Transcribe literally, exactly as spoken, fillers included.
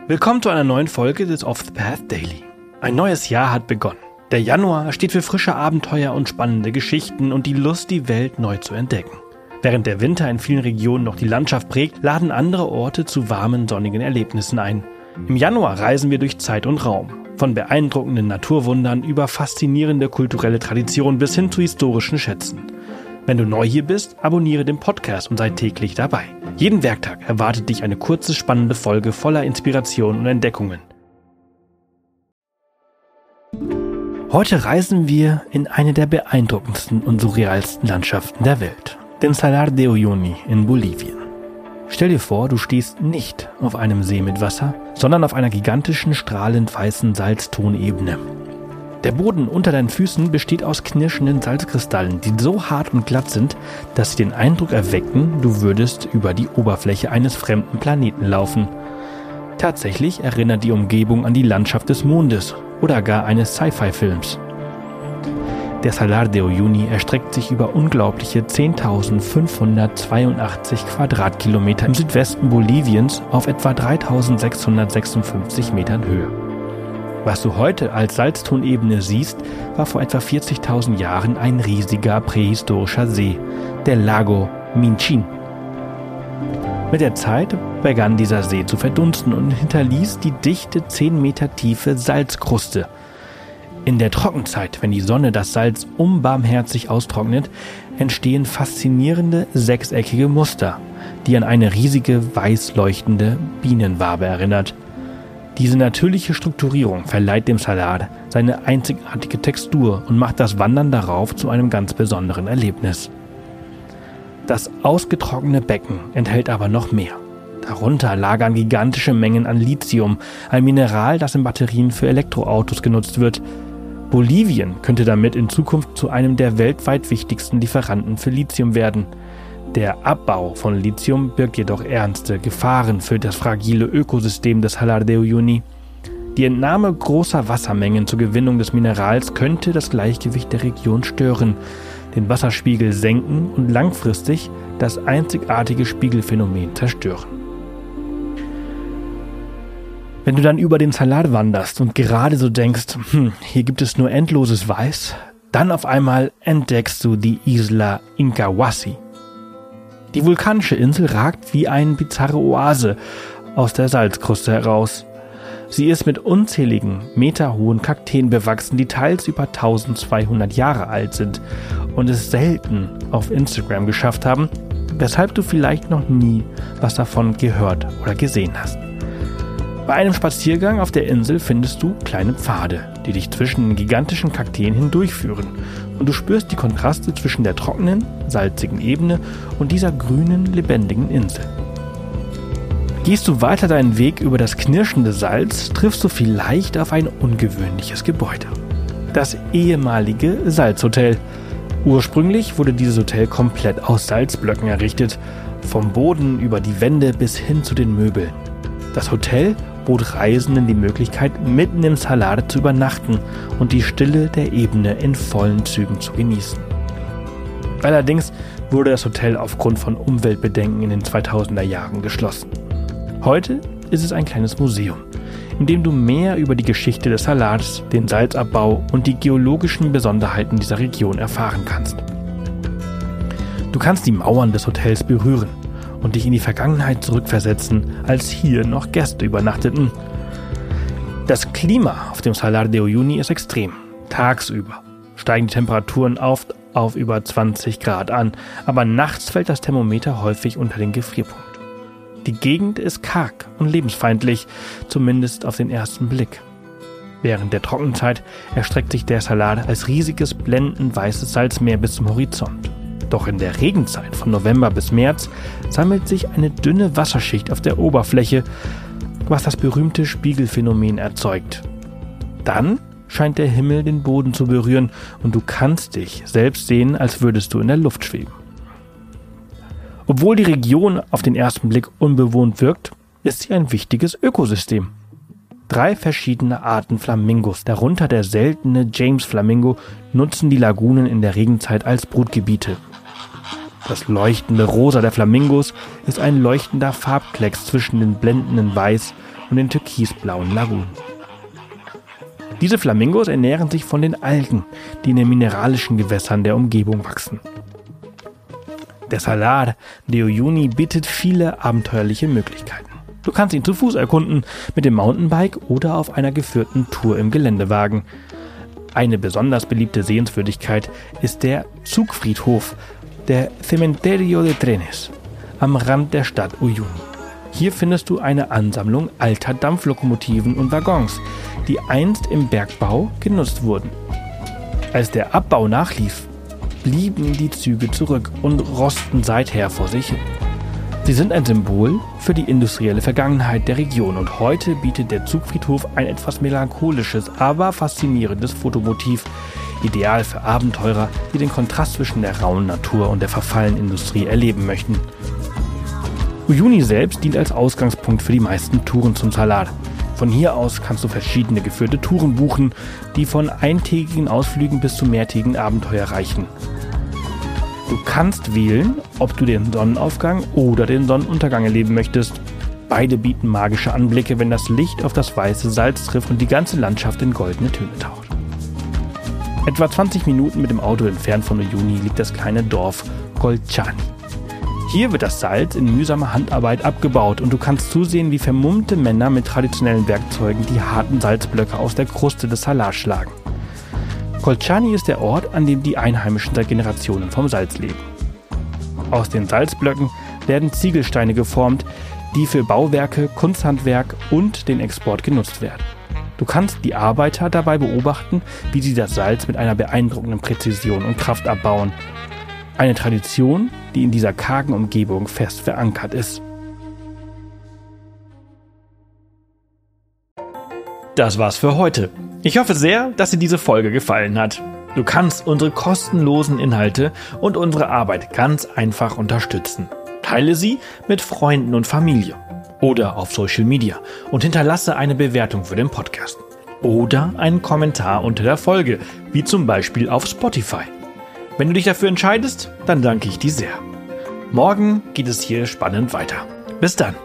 Willkommen zu einer neuen Folge des Off the Path Daily. Ein neues Jahr hat begonnen. Der Januar steht für frische Abenteuer und spannende Geschichten und die Lust, die Welt neu zu entdecken. Während der Winter in vielen Regionen noch die Landschaft prägt, laden andere Orte zu warmen, sonnigen Erlebnissen ein. Im Januar reisen wir durch Zeit und Raum. Von beeindruckenden Naturwundern über faszinierende kulturelle Traditionen bis hin zu historischen Schätzen. Wenn du neu hier bist, abonniere den Podcast und sei täglich dabei. Jeden Werktag erwartet dich eine kurze, spannende Folge voller Inspiration und Entdeckungen. Heute reisen wir in eine der beeindruckendsten und surrealsten Landschaften der Welt, den Salar de Uyuni in Bolivien. Stell dir vor, du stehst nicht auf einem See mit Wasser, sondern auf einer gigantischen, strahlend weißen Salztonebene. Der Boden unter deinen Füßen besteht aus knirschenden Salzkristallen, die so hart und glatt sind, dass sie den Eindruck erwecken, du würdest über die Oberfläche eines fremden Planeten laufen. Tatsächlich erinnert die Umgebung an die Landschaft des Mondes oder gar eines Sci-Fi-Films. Der Salar de Uyuni erstreckt sich über unglaubliche zehntausendfünfhundertzweiundachtzig Quadratkilometer im Südwesten Boliviens auf etwa dreitausendsechshundertsechsundfünfzig Metern Höhe. Was du heute als Salztonebene siehst, war vor etwa vierzigtausend Jahren ein riesiger prähistorischer See, der Lago Minchin. Mit der Zeit begann dieser See zu verdunsten und hinterließ die dichte zehn Meter tiefe Salzkruste. In der Trockenzeit, wenn die Sonne das Salz unbarmherzig austrocknet, entstehen faszinierende sechseckige Muster, die an eine riesige weiß leuchtende Bienenwabe erinnert. Diese natürliche Strukturierung verleiht dem Salar seine einzigartige Textur und macht das Wandern darauf zu einem ganz besonderen Erlebnis. Das ausgetrocknete Becken enthält aber noch mehr. Darunter lagern gigantische Mengen an Lithium, ein Mineral, das in Batterien für Elektroautos genutzt wird. Bolivien könnte damit in Zukunft zu einem der weltweit wichtigsten Lieferanten für Lithium werden. Der Abbau von Lithium birgt jedoch ernste Gefahren für das fragile Ökosystem des Salar de Uyuni. Die Entnahme großer Wassermengen zur Gewinnung des Minerals könnte das Gleichgewicht der Region stören, den Wasserspiegel senken und langfristig das einzigartige Spiegelphänomen zerstören. Wenn du dann über den Salar wanderst und gerade so denkst, hm, hier gibt es nur endloses Weiß, dann auf einmal entdeckst du die Isla Incahuasi. Die vulkanische Insel ragt wie eine bizarre Oase aus der Salzkruste heraus. Sie ist mit unzähligen meterhohen Kakteen bewachsen, die teils über eintausendzweihundert Jahre alt sind und es selten auf Instagram geschafft haben, weshalb du vielleicht noch nie was davon gehört oder gesehen hast. Bei einem Spaziergang auf der Insel findest du kleine Pfade, die dich zwischen den gigantischen Kakteen hindurchführen und du spürst die Kontraste zwischen der trockenen, salzigen Ebene und dieser grünen, lebendigen Insel. Gehst du weiter deinen Weg über das knirschende Salz, triffst du vielleicht auf ein ungewöhnliches Gebäude. Das ehemalige Salzhotel. Ursprünglich wurde dieses Hotel komplett aus Salzblöcken errichtet, vom Boden über die Wände bis hin zu den Möbeln. Das Hotel bot Reisenden die Möglichkeit, mitten im Salar zu übernachten und die Stille der Ebene in vollen Zügen zu genießen. Allerdings wurde das Hotel aufgrund von Umweltbedenken in den zweitausender Jahren geschlossen. Heute ist es ein kleines Museum, in dem du mehr über die Geschichte des Salars, den Salzabbau und die geologischen Besonderheiten dieser Region erfahren kannst. Du kannst die Mauern des Hotels berühren und dich in die Vergangenheit zurückversetzen, als hier noch Gäste übernachteten. Das Klima auf dem Salar de Uyuni ist extrem. Tagsüber steigen die Temperaturen oft auf über zwanzig Grad an, aber nachts fällt das Thermometer häufig unter den Gefrierpunkt. Die Gegend ist karg und lebensfeindlich, zumindest auf den ersten Blick. Während der Trockenzeit erstreckt sich der Salar als riesiges, blendend weißes Salzmeer bis zum Horizont. Doch in der Regenzeit von November bis März sammelt sich eine dünne Wasserschicht auf der Oberfläche, was das berühmte Spiegelphänomen erzeugt. Dann scheint der Himmel den Boden zu berühren und du kannst dich selbst sehen, als würdest du in der Luft schweben. Obwohl die Region auf den ersten Blick unbewohnt wirkt, ist sie ein wichtiges Ökosystem. Drei verschiedene Arten Flamingos, darunter der seltene James-Flamingo, nutzen die Lagunen in der Regenzeit als Brutgebiete. Das leuchtende Rosa der Flamingos ist ein leuchtender Farbklecks zwischen den blendenden Weiß- und den türkisblauen Lagunen. Diese Flamingos ernähren sich von den Algen, die in den mineralischen Gewässern der Umgebung wachsen. Der Salar de Uyuni bietet viele abenteuerliche Möglichkeiten. Du kannst ihn zu Fuß erkunden, mit dem Mountainbike oder auf einer geführten Tour im Geländewagen. Eine besonders beliebte Sehenswürdigkeit ist der Zugfriedhof, der Cementerio de Trenes, am Rand der Stadt Uyuni. Hier findest du eine Ansammlung alter Dampflokomotiven und Waggons, die einst im Bergbau genutzt wurden. Als der Abbau nachlief, blieben die Züge zurück und rosten seither vor sich hin. Sie sind ein Symbol für die industrielle Vergangenheit der Region und heute bietet der Zugfriedhof ein etwas melancholisches, aber faszinierendes Fotomotiv, ideal für Abenteurer, die den Kontrast zwischen der rauen Natur und der verfallenen Industrie erleben möchten. Uyuni selbst dient als Ausgangspunkt für die meisten Touren zum Salar. Von hier aus kannst du verschiedene geführte Touren buchen, die von eintägigen Ausflügen bis zu mehrtägigen Abenteuer reichen. Du kannst wählen, ob du den Sonnenaufgang oder den Sonnenuntergang erleben möchtest. Beide bieten magische Anblicke, wenn das Licht auf das weiße Salz trifft und die ganze Landschaft in goldene Töne taucht. Etwa zwanzig Minuten mit dem Auto entfernt von Uyuni liegt das kleine Dorf Kolchani. Hier wird das Salz in mühsamer Handarbeit abgebaut und du kannst zusehen, wie vermummte Männer mit traditionellen Werkzeugen die harten Salzblöcke aus der Kruste des Salars schlagen. Kolchani ist der Ort, an dem die Einheimischen seit Generationen vom Salz leben. Aus den Salzblöcken werden Ziegelsteine geformt, die für Bauwerke, Kunsthandwerk und den Export genutzt werden. Du kannst die Arbeiter dabei beobachten, wie sie das Salz mit einer beeindruckenden Präzision und Kraft abbauen. Eine Tradition, die in dieser kargen Umgebung fest verankert ist. Das war's für heute. Ich hoffe sehr, dass dir diese Folge gefallen hat. Du kannst unsere kostenlosen Inhalte und unsere Arbeit ganz einfach unterstützen. Teile sie mit Freunden und Familie oder auf Social Media und hinterlasse eine Bewertung für den Podcast oder einen Kommentar unter der Folge, wie zum Beispiel auf Spotify. Wenn du dich dafür entscheidest, dann danke ich dir sehr. Morgen geht es hier spannend weiter. Bis dann.